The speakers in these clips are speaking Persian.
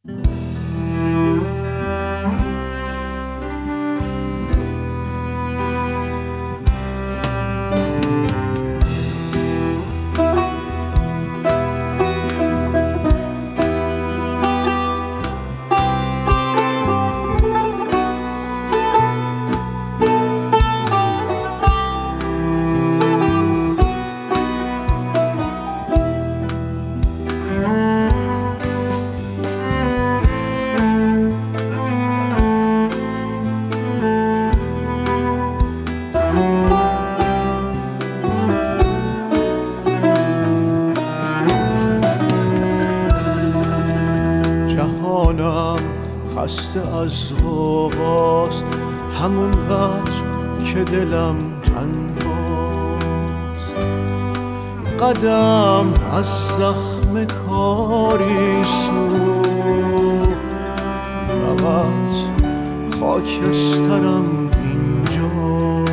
خسته از غوغاست همونقدر که دلم تنهاست، قدم از زخم کاری سوخت، فقط خاکسترم اینجا.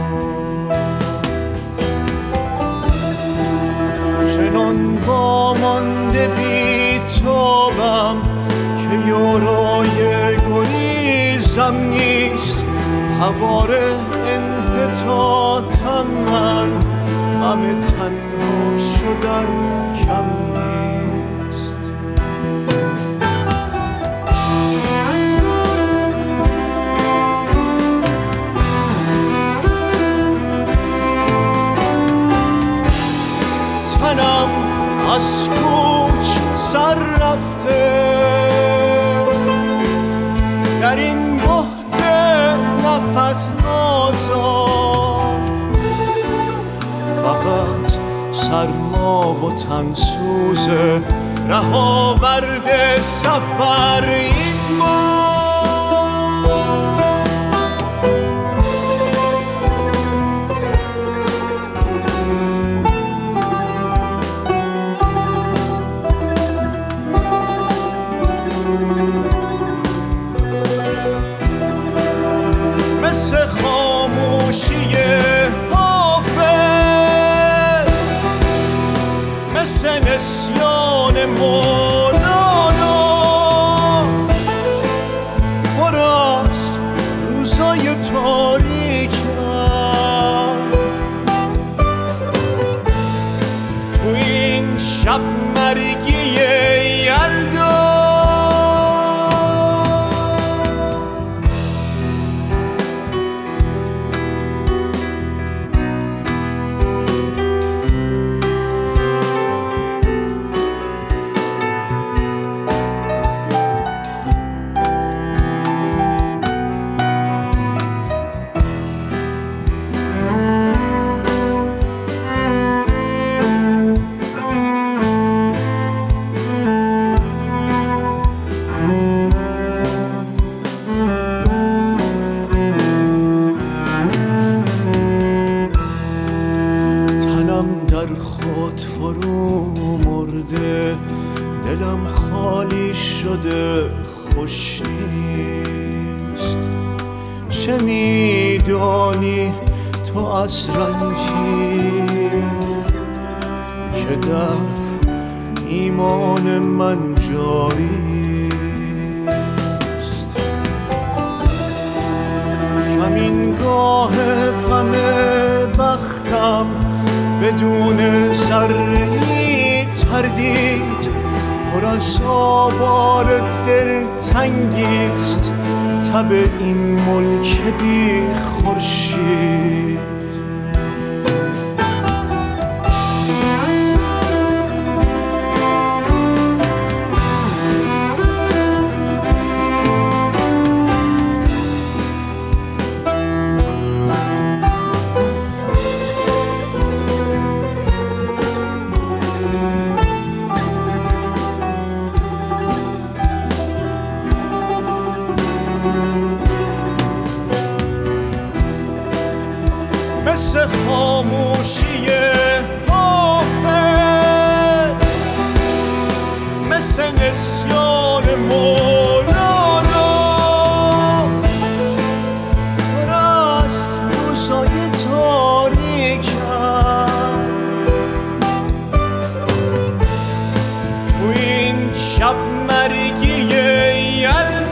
چنان وامانده بی تابم که یارای گریزم نیست، حوار انحطاطم من، غم تنها شدن کم نیست. تنم از کوچ سر رفته، در این بحت نفس آزاد، فقط سرما و تنسوز رهاورد سفر این ما. مثل خاموشی حافظ، مثل نسیان مولانا، پراست روزای تاریکم، تو این شب مرگی یلدا. در خود فرو مرده، دلم خالی شده، خوش نیست. چه میدانی تو از رنجی که در ایمان من جاری است؟ کمینگاه غم بختم بدون ذره‌ای تردید، پر از آوار دلتنگیست تب این ملک بی خورشید. مثل خاموشی حافظ، مثل نسیان مولانا، راست روزای تاریکم، تو این شب برگی یلدا